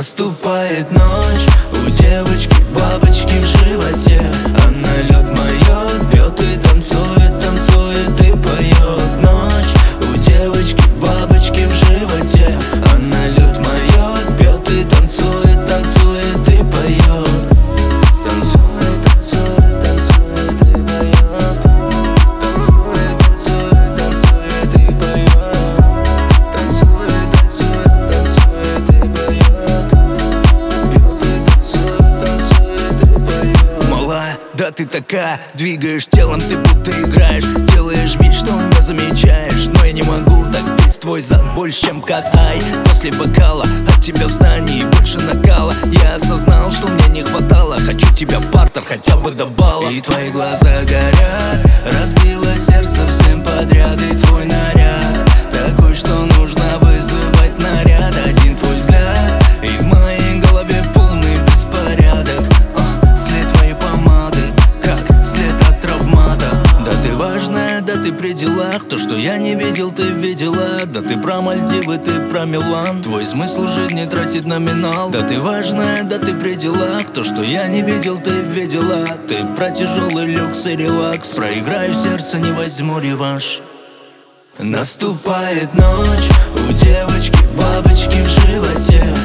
Наступает ночь, у девочки бабочки в животе. Она лед моет, пьет и танцует, танцует и поет. Ночь, у девочки бабочки в животе. Она лед моет, пьет и танцует, танцует и поет. Танцует, танцует, танцует и поет. Танцует, танцует, танцует и поет. Танцует, танцует, танцует и поет. Пьет и танцует, танцует и поет. Малая, да ты такая, двигаешь телом, ты будто играешь. Делаешь вид, что не замечаешь, но я не могу, так ведь твой зад больше, чем кат. Ай, после бокала от тебя в здании больше накала. Я осознал, что мне не хватало. Хочу тебя в партер, хотя бы до балла. И твои глаза горят, разбило сердце всем подряд. И твой наряд такой, что нужно вызывать наряд. Один твой взгляд, и в моей голове полный беспорядок. След твоей помады, как след от травмата. Да ты важная, да ты при делах. То, что я не видел, ты видела. Да ты про Мальдивы, ты про Милан. Твой смысл жизни тратить номинал. Да ты важная, да ты при делах. То, что я не видел, ты видела. Ты про тяжелый люкс и релакс. Проиграю сердце, не возьму реванш. Наступает ночь, у девочки бабочки в животе.